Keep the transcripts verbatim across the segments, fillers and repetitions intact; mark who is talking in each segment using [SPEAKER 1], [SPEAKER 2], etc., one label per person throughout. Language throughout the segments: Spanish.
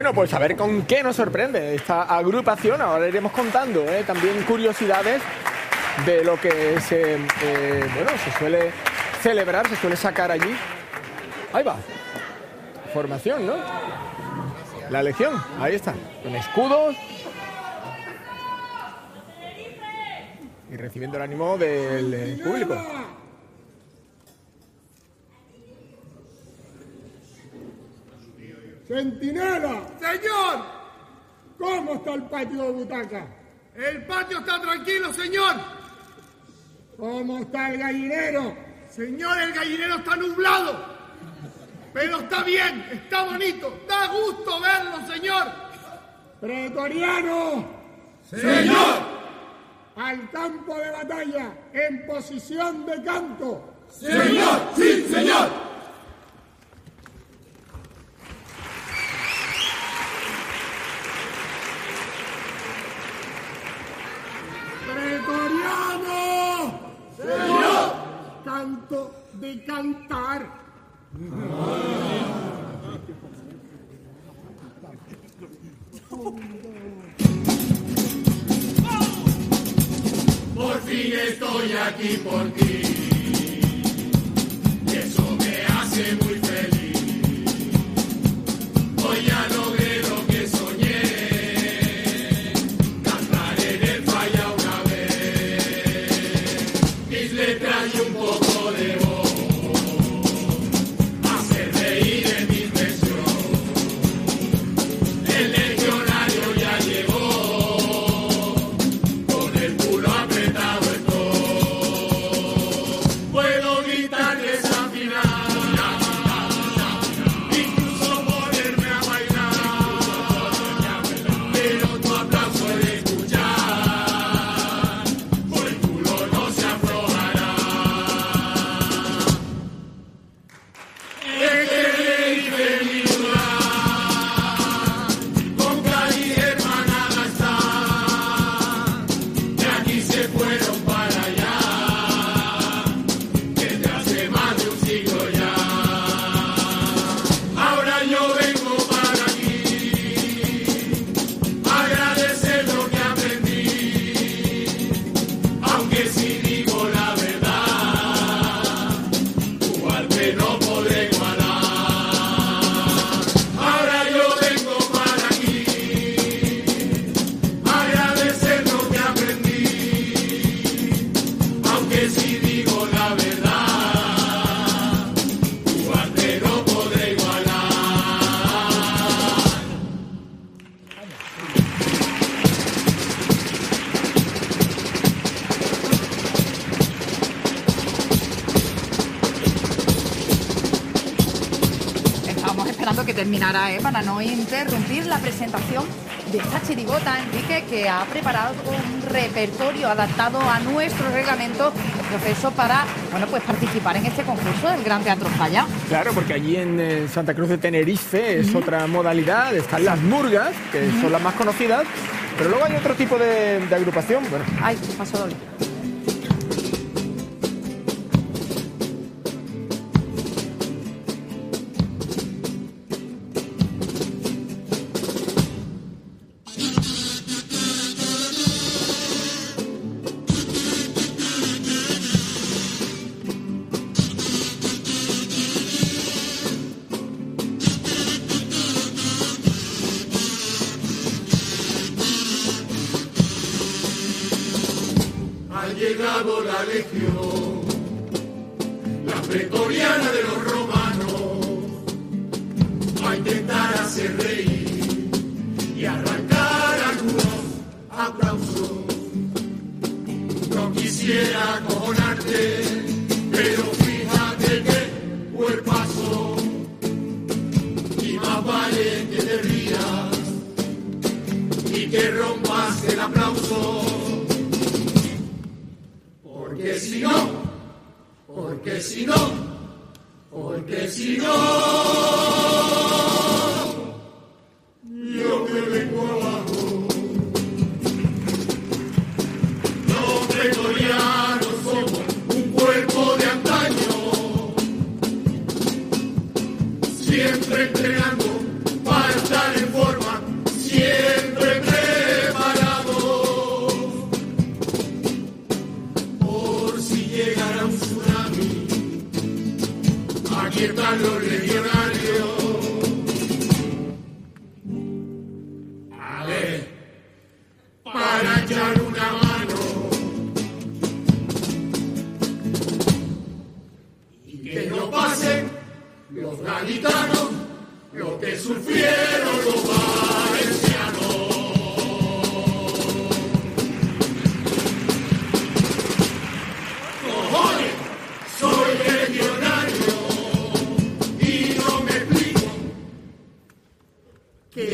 [SPEAKER 1] Bueno, pues a ver con qué nos sorprende esta agrupación. Ahora iremos contando ¿eh? también curiosidades de lo que se, eh, bueno, se suele celebrar, se suele sacar allí. Ahí va. Formación, ¿no? La Legión, ahí está. Con escudos. Y recibiendo el ánimo del eh, público.
[SPEAKER 2] ¡Centinela! ¡Señor! ¿Cómo está el patio de butaca?
[SPEAKER 3] El patio está tranquilo, señor.
[SPEAKER 2] ¿Cómo está el gallinero?
[SPEAKER 3] Señor, el gallinero está nublado. Pero está bien, está bonito. Da gusto verlo, señor.
[SPEAKER 2] ¡Pretoriano!
[SPEAKER 3] ¡Señor!
[SPEAKER 2] Al campo de batalla, en posición de canto.
[SPEAKER 3] ¡Señor! ¡Sí, señor!
[SPEAKER 2] ¡Pretoriano!
[SPEAKER 3] ¡Señor!
[SPEAKER 2] Canto de cantar.
[SPEAKER 3] Por fin estoy aquí por ti. Y eso me hace muy feliz. Hoy ya logré lo que soñé. Cantar en el falla una vez. Mis letras y un poco de voz. Hacer reír en mi invención. El legionario ya llegó. Con el culo apretado estoy. Puedo gritar desafinar. Incluso ponerme a bailar. Pero tu aplauso al escuchar. Por el culo no se aflojará. Este rey feliz con Cali hermanada está. De aquí se fueron para allá. Desde hace más de un siglo ya. Ahora yo vengo para aquí. Agradecer lo que aprendí. Aunque si digo la verdad, tu arte no podré igualar. Ahora yo vengo para aquí. Agradecer lo que aprendí. Aunque si digo la verdad, tu arte no podré igualar.
[SPEAKER 4] Estábamos esperando que terminara, ¿eh? Para no interrumpir la presentación de esta chirigota, Enrique, que ha preparado un repertorio adaptado a nuestro reglamento, proceso para, bueno, pues participar en este concurso del Gran Teatro Falla.
[SPEAKER 1] Claro, porque allí en eh, Santa Cruz de Tenerife es otra modalidad. Están las murgas, que son las más conocidas. Pero luego hay otro tipo de, de agrupación. Bueno,
[SPEAKER 4] Ay, qué paso doble.
[SPEAKER 3] Ha llegado la legión, la pretoriana de los romanos, a intentar hacer reír y arrancar algunos aplausos. No quisiera acojonarte, pero fíjate que cuerpazo, y más vale que te rías y que rompas el aplauso. Porque si no, porque si no, porque si no,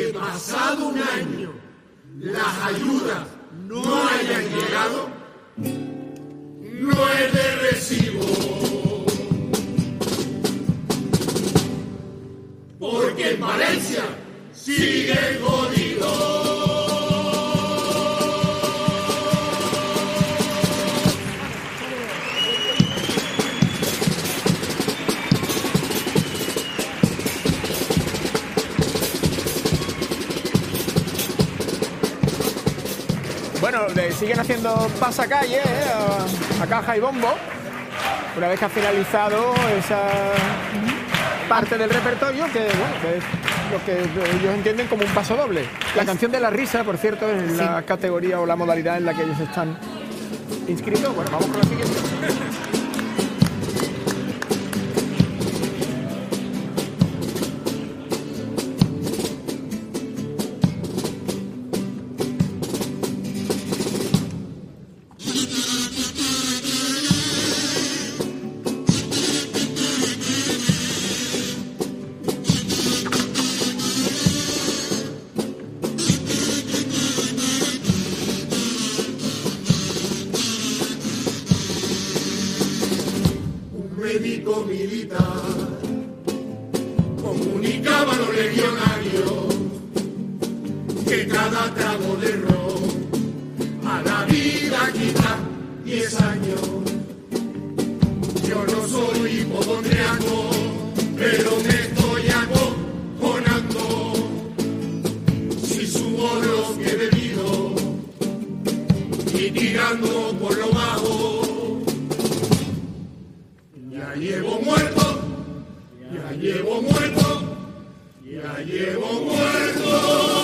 [SPEAKER 3] que pasado un año las ayudas no hayan llegado, no es de recibo. Porque en Valencia sigue jodido.
[SPEAKER 1] Bueno, le siguen haciendo pasacalle ¿eh? a, a caja y bombo. Una vez que ha finalizado esa parte del repertorio, que, bueno, que es lo que ellos entienden como un paso doble. La canción de la risa, por cierto, es sí. la categoría o la modalidad en la que ellos están inscritos. Bueno, vamos con la siguiente.
[SPEAKER 3] Médico militar comunicaba a los legionarios que cada trago de ron a la vida quita diez años. Yo no soy hipocondriaco, pero me estoy acojonando si subo lo que he bebido y tirando por lo bajo. Ya llevo muerto, ya llevo muerto, ya llevo muerto.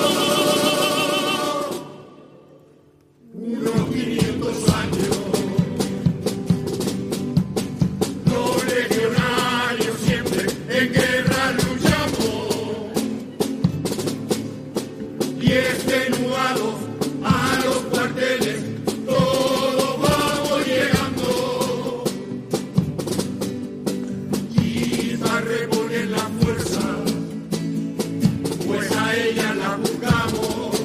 [SPEAKER 3] Unos quinientos años. Los legionarios siempre en guerra luchamos y extenuados a los cuarteles. Reponer la fuerza, pues a ella la buscamos.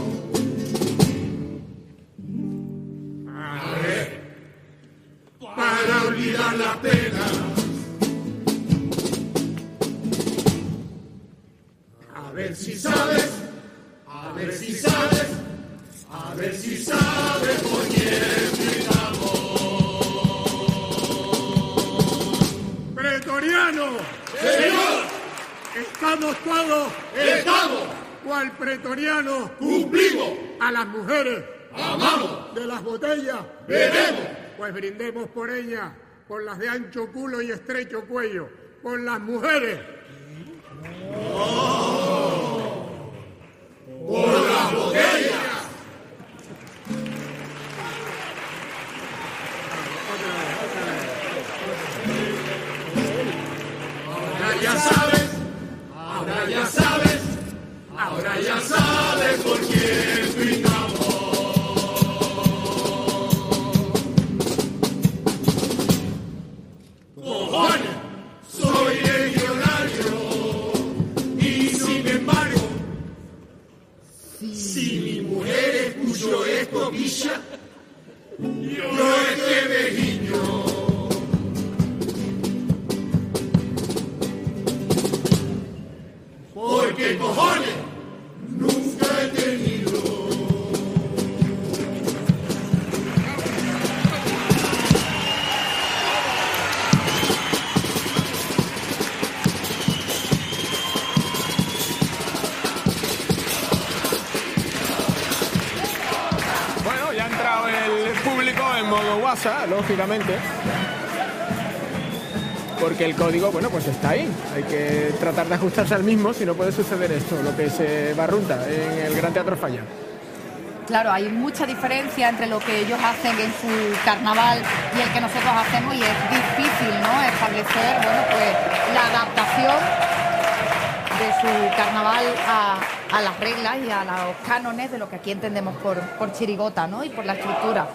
[SPEAKER 3] A ver, para olvidar la pena. A ver si sabes, a ver si sabes, a ver si sabes por quién gritamos. Pretoriano.
[SPEAKER 2] ¡Señor! ¿Estamos todos?
[SPEAKER 3] ¡Estamos!
[SPEAKER 2] ¿Cuál pretoriano?
[SPEAKER 3] ¡Cumplimos!
[SPEAKER 2] ¿A las mujeres?
[SPEAKER 3] ¡Amamos!
[SPEAKER 2] ¿De las botellas?
[SPEAKER 3] ¡Bebemos!
[SPEAKER 2] Pues brindemos por ellas, por las de ancho culo y estrecho cuello, por las mujeres.
[SPEAKER 3] ¡Oh! ¡Por las botellas! Ya sabes, ahora ya sabes, ahora ya sabes por quién brindamos. Cojones, soy legionario y sin embargo, si mi mujer escuchó esto, bicha, yo es que me guiño. Porque cojones nunca he tenido.
[SPEAKER 1] Bueno, ya ha entrado el público en modo WhatsApp, lógicamente. Porque el código, bueno, pues está ahí. Hay que tratar de ajustarse al mismo, si no puede suceder esto, lo que se barrunta en el Gran Teatro Falla.
[SPEAKER 4] Claro, hay mucha diferencia entre lo que ellos hacen en su carnaval y el que nosotros hacemos, y es difícil, ¿no?, establecer, bueno, pues la adaptación de su carnaval a, a las reglas y a los cánones de lo que aquí entendemos por, por chirigota, ¿no?, y por la estructura.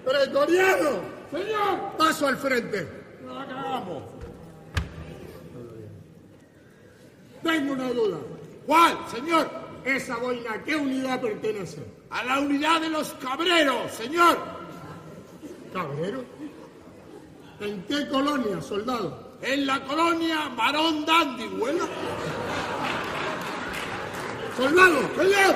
[SPEAKER 2] ¡Pretoriano! ¡Señor! Paso al frente. ¡No la cagamos! Tengo una duda.
[SPEAKER 3] ¿Cuál, señor?
[SPEAKER 2] ¿Esa boina a qué unidad pertenece?
[SPEAKER 3] A la unidad de los cabreros, señor.
[SPEAKER 2] ¿Cabrero? ¿En qué colonia, soldado?
[SPEAKER 3] En la colonia Barón Dandy, bueno.
[SPEAKER 2] ¡Soldado! ¡Señor!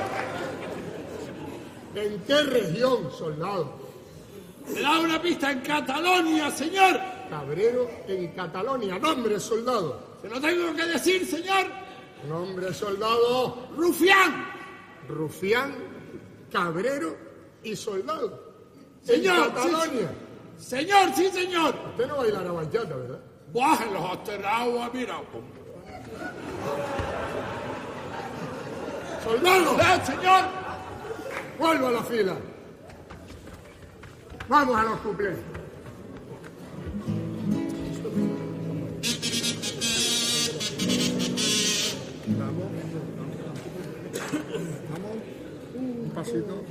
[SPEAKER 2] ¿En qué región, soldado?
[SPEAKER 3] Me da una pista en Cataluña, señor.
[SPEAKER 2] Cabrero en Cataluña. Nombre, soldado.
[SPEAKER 3] Se lo tengo que decir, señor.
[SPEAKER 2] Nombre, soldado.
[SPEAKER 3] Rufián.
[SPEAKER 2] Rufián, cabrero y soldado.
[SPEAKER 3] Señor,
[SPEAKER 2] en Cataluña.
[SPEAKER 3] Sí, señor, sí, señor.
[SPEAKER 2] Usted no bailará bachata, ¿verdad?
[SPEAKER 3] Buah, en los aterrados, mira.
[SPEAKER 2] ¡Soldado!
[SPEAKER 3] ¡Eh, señor!
[SPEAKER 2] Vuelvo a la fila. Vamos a los cuplés. Vamos. Vamos. Un pasito.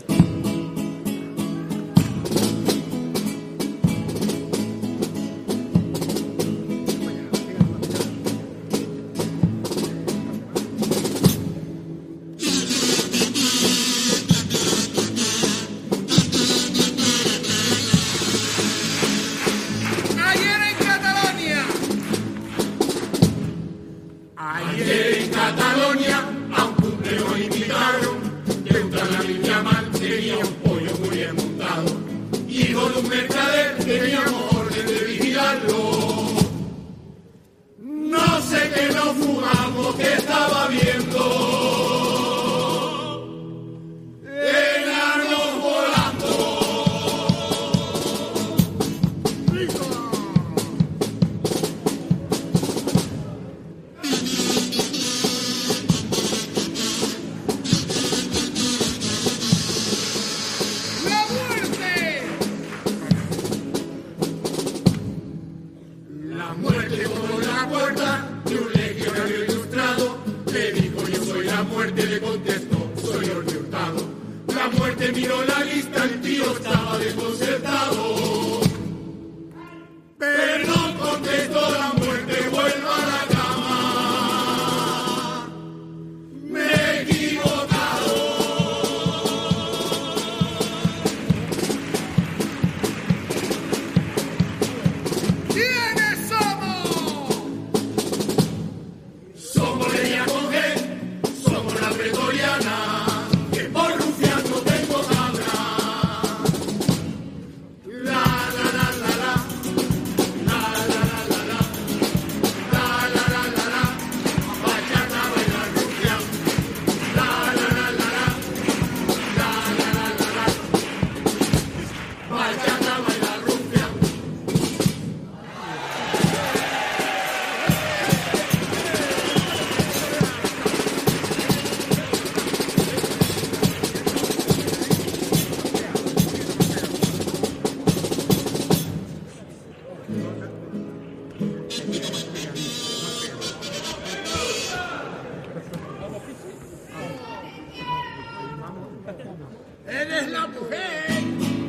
[SPEAKER 3] ¡Eres la mujer!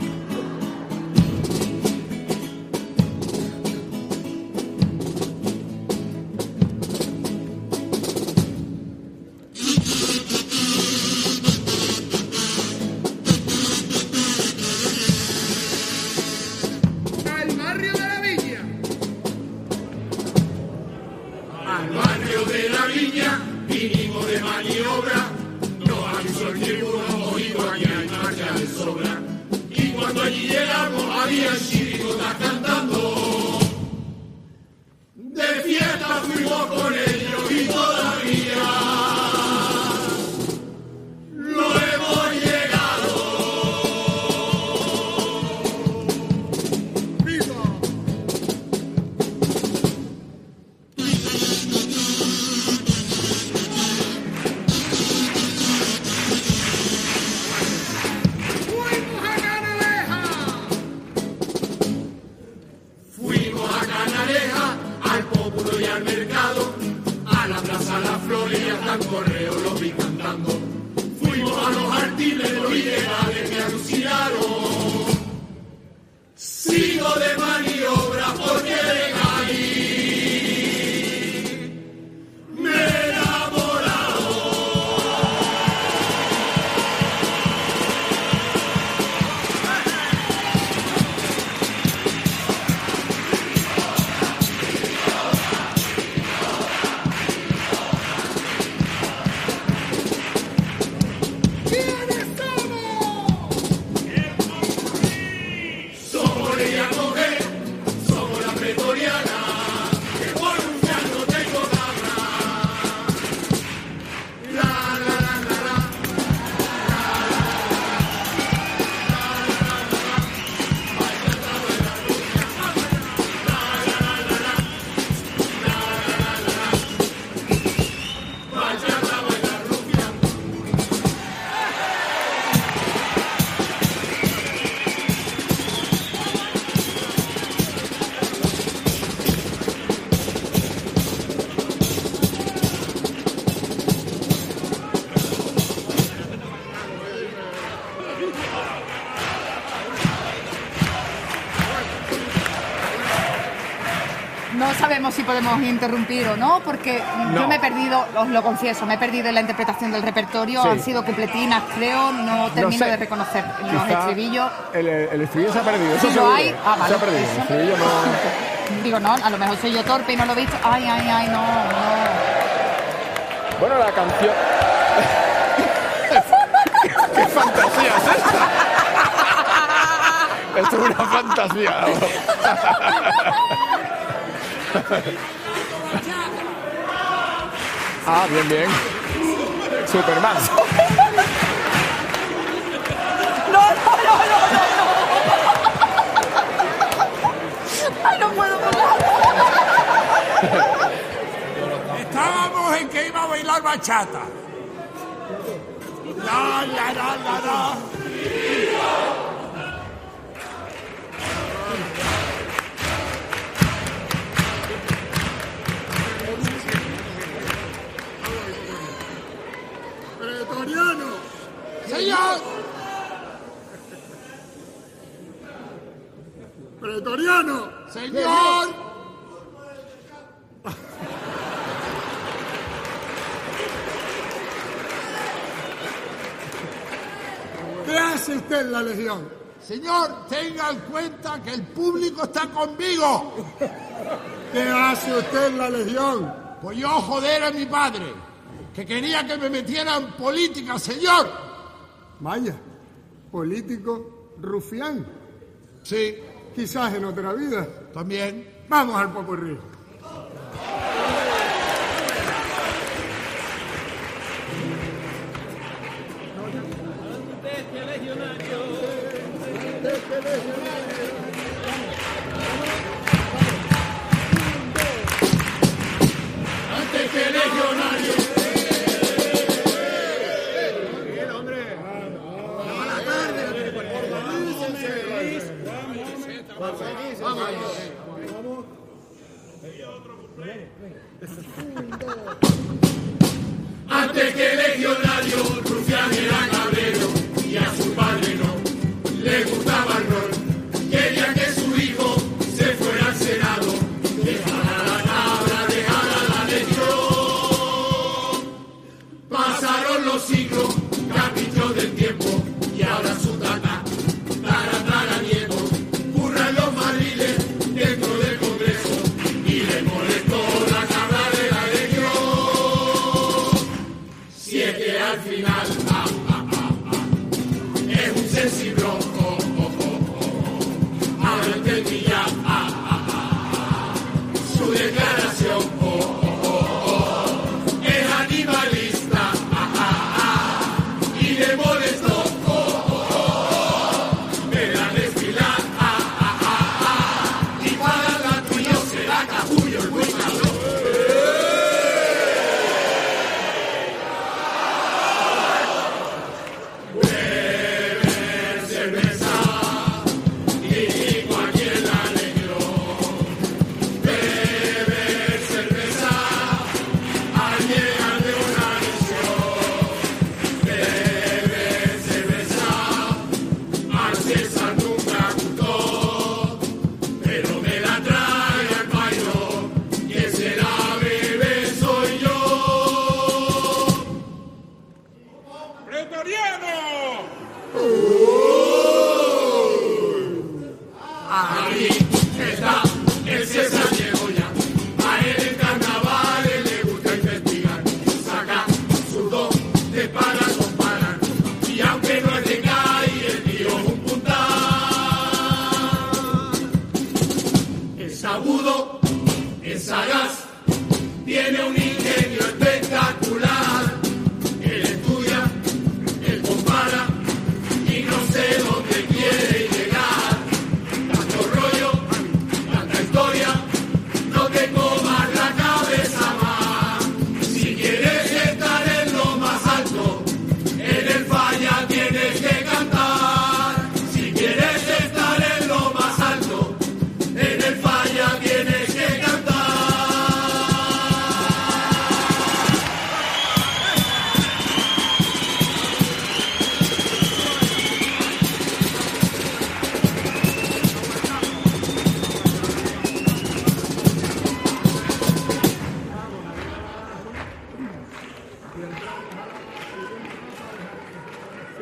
[SPEAKER 2] Al barrio de la Viña.
[SPEAKER 3] Al barrio de la Viña vinimos de maniobra. No avisó el tribuno, oído aquí hay marcha de sobra. Y cuando allí llegamos había chirigotas cantando. De fiesta fuimos con ellos y todavía no hemos llegado.
[SPEAKER 2] ¡Viva! ¡Fuimos a Canaleja! ¿Quiénes somos?
[SPEAKER 3] Somos ella mujer, somos la pretoriana, que por Rufián no tengo nada. La, la, la, la, la.
[SPEAKER 4] No sabemos si podemos interrumpir o no, porque
[SPEAKER 1] No.
[SPEAKER 4] yo me he perdido, os lo confieso, me he perdido en la interpretación del repertorio.
[SPEAKER 1] Sí.
[SPEAKER 4] Han sido cupletinas, creo, no termino
[SPEAKER 1] sé.
[SPEAKER 4] de reconocer los
[SPEAKER 1] Quizá
[SPEAKER 4] estribillos.
[SPEAKER 1] El, el estribillo se ha perdido. Eso
[SPEAKER 4] Si lo
[SPEAKER 1] seguro.
[SPEAKER 4] hay, ah, vale,
[SPEAKER 1] Se ha perdido. El
[SPEAKER 4] eso.
[SPEAKER 1] estribillo no.
[SPEAKER 4] Digo, no, a lo mejor soy yo torpe y no lo he visto. Ay, ay, ay, no, no.
[SPEAKER 1] Bueno, la canción. ¿Qué fantasía es esta? Esto es una fantasía. Ah, bien, bien. Superman.
[SPEAKER 4] No, no, no, no, no, no. Ay, no puedo volar.
[SPEAKER 2] Estábamos en que iba a bailar bachata. La, la, la, la, la.
[SPEAKER 3] Pretoriano.
[SPEAKER 2] Señor,
[SPEAKER 3] Pretoriano.
[SPEAKER 2] señor.
[SPEAKER 3] ¿Qué hace usted en la Legión?
[SPEAKER 2] Señor, tenga en cuenta que el público está conmigo.
[SPEAKER 3] ¿Qué hace usted en la Legión?
[SPEAKER 2] Pues yo joder a mi padre, que quería que me metiera en política, señor.
[SPEAKER 3] Vaya, político rufián.
[SPEAKER 2] Sí,
[SPEAKER 3] Quizás en otra vida.
[SPEAKER 2] también.
[SPEAKER 3] Vamos al popurrí.
[SPEAKER 2] Antes que legionario.
[SPEAKER 3] Antes que legionario, Rufián era cabrero y a su padre no le gustaba el rol. Quería que su hijo se fuera al Senado, dejara la cabra, dejara la legión. Pasaron los siglos, caprichos del tiempo, y ahora su tata, tara, tara, nieto, curran los madriles dentro del Congreso y le molestó la cabra de la legión. Si es que al final ah, ah, ah, ah, es un sensible, oh, oh, oh, oh. Ahora entendí ya ah, ah, ah, ah, su declaración, oh, oh, oh, oh. Es animalista ah, ah, ah, y le molestó, oh, oh, oh, oh. Ver a desfilar ah, ah, ah, ah, y para la tuyo será capullo el buen cabrón. Cerveza y cualquier la legión. Beber cerveza al llegar de una misión. Beber cerveza al César nunca gustó, pero me la trae al pairo, que se la bebe soy yo.
[SPEAKER 2] ¡Pretoriano!
[SPEAKER 3] Ahí está el César llegó ya. A él en carnavales le gusta investigar. Saca sus dos de para comparar. Y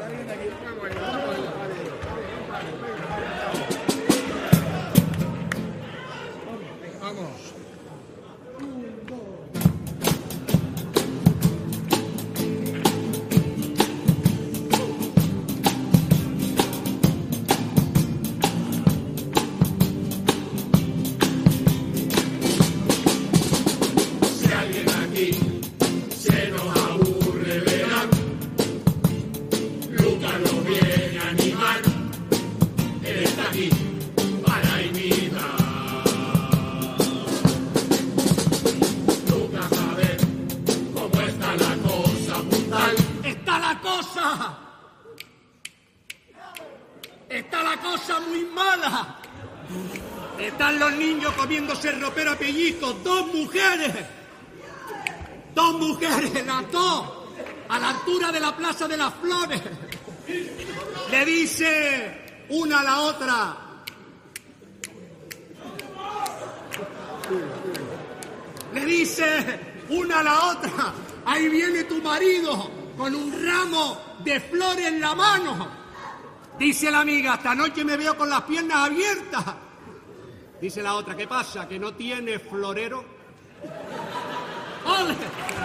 [SPEAKER 5] Está la cosa muy mala. Están los niños comiéndose ropero a pellizcos. Dos mujeres. Dos mujeres, las dos. A la altura de la Plaza de las Flores. Le dice una a la otra: Le dice una a la otra: ahí viene tu marido con un ramo de flores en la mano. Dice la amiga: esta noche me veo con las piernas abiertas. Dice la otra: ¿qué pasa? ¿Que no tiene florero? ¡Ole!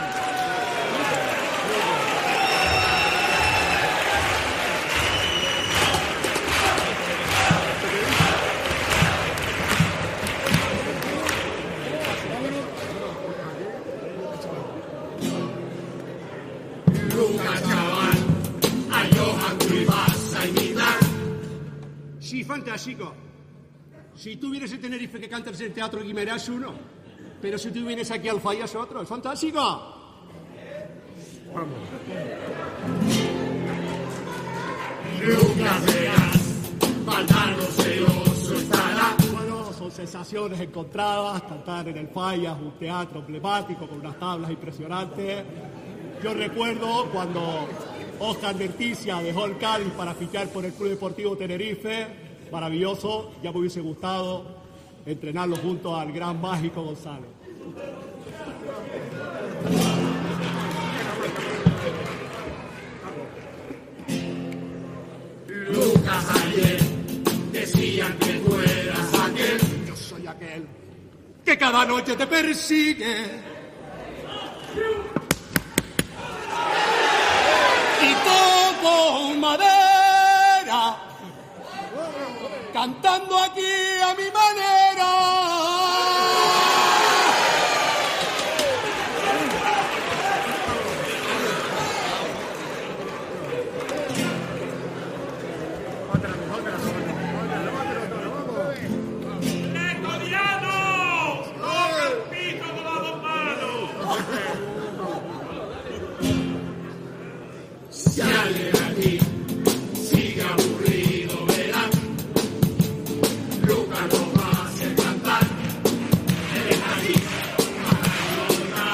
[SPEAKER 5] Sí, fantástico. Si tú vienes a Tenerife que cantas en el Teatro Guimerá es uno, pero si tú vienes aquí al Falla es otro. Es fantástico.
[SPEAKER 2] Vamos.
[SPEAKER 3] Lucas Vegas, Baldano celoso estará.
[SPEAKER 5] Bueno, son sensaciones encontradas. Cantar en el Falla, un teatro emblemático con unas tablas impresionantes. Yo recuerdo cuando Óscar Leticia dejó el Cádiz para fichar por el Club Deportivo Tenerife. Maravilloso, ya me hubiese gustado entrenarlo junto al gran Mágico González.
[SPEAKER 3] Lucas ayer decían que tú eras aquel.
[SPEAKER 5] Yo soy aquel que cada noche te persigue y toco madera, cantando aquí a mi manera.
[SPEAKER 3] Si alguien aquí sigue aburrido, verán, Lucas nos va a hacer cantar. Él está aquí para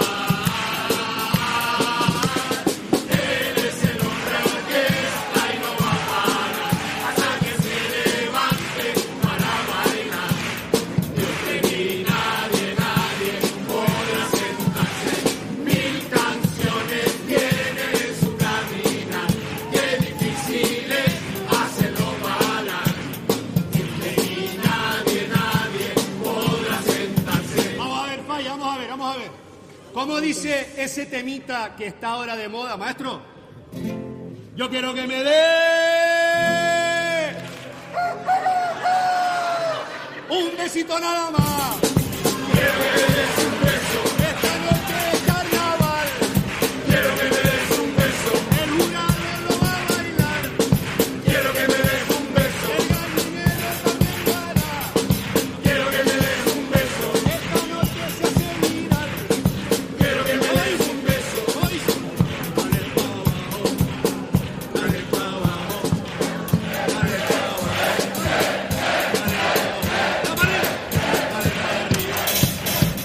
[SPEAKER 3] ayudar. Él es el hombre orquesta y no va a parar hasta que se levante para bailar. Y usted ni nadie, nadie podrá sentarse. Mil canciones tiene su camina, qué difícil es hacerlo bailar. Ni nadie, nadie podrá sentarse.
[SPEAKER 5] Vamos a ver, Falla, vamos a ver, vamos a ver. ¿Cómo dice ese temita que está ahora de moda, maestro? Yo quiero que me dé un besito nada más.
[SPEAKER 3] Quiero que me des un beso,
[SPEAKER 5] Esta noche es carnaval,
[SPEAKER 3] quiero que me des un beso,
[SPEAKER 5] el jurado lo va a bailar,
[SPEAKER 3] quiero que me des un beso,
[SPEAKER 5] el gallinero también lo hará.
[SPEAKER 3] quiero que me des un beso,
[SPEAKER 5] Esta noche se hace viral.
[SPEAKER 3] quiero que me des un beso.
[SPEAKER 5] Hoy
[SPEAKER 3] Dale pa' abajo, dale pa' abajo,
[SPEAKER 5] la manera.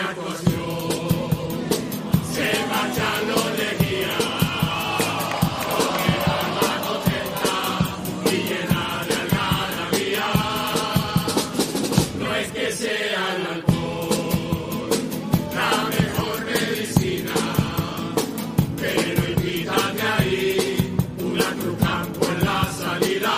[SPEAKER 3] actuación. Se marchan los leguías, con el alma contenta y llena de algarabía. No es que sea el alcohol la mejor medicina, pero invítate ahí, una cruz campo en la salida.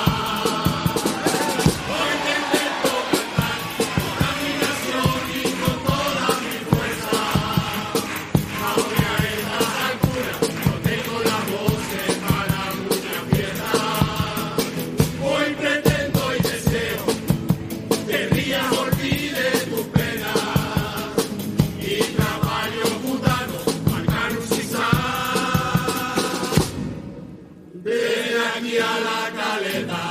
[SPEAKER 3] Hoy te intento cantar con admiración y con toda mi fuerza. Ahora a estas alturas no tengo la voz para mucha fiesta. Hoy pretendo y deseo que rías, olvides tus penas y caballos putanos marcar un zigzag. Ven aquí a la caleta.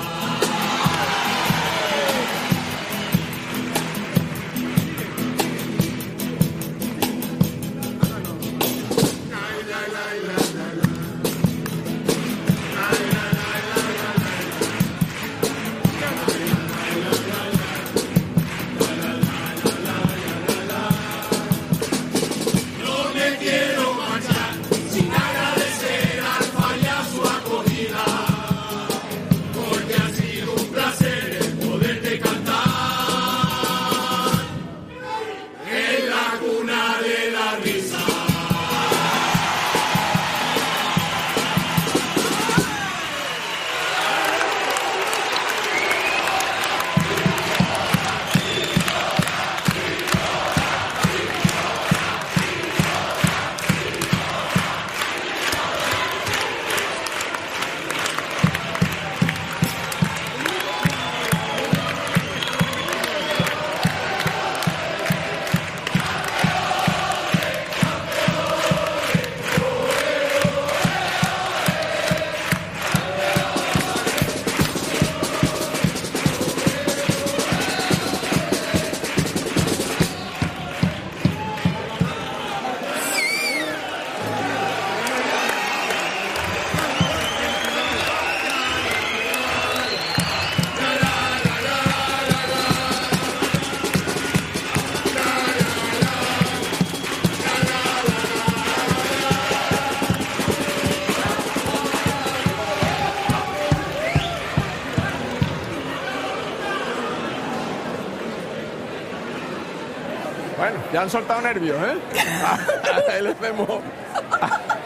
[SPEAKER 3] No me quiero marchar sin agradecer al falla su acogida, porque ha sido un placer el poderte cantar en la cuna de la risa.
[SPEAKER 1] Bueno, ya han soltado nervios, ¿eh? Ahí les vemos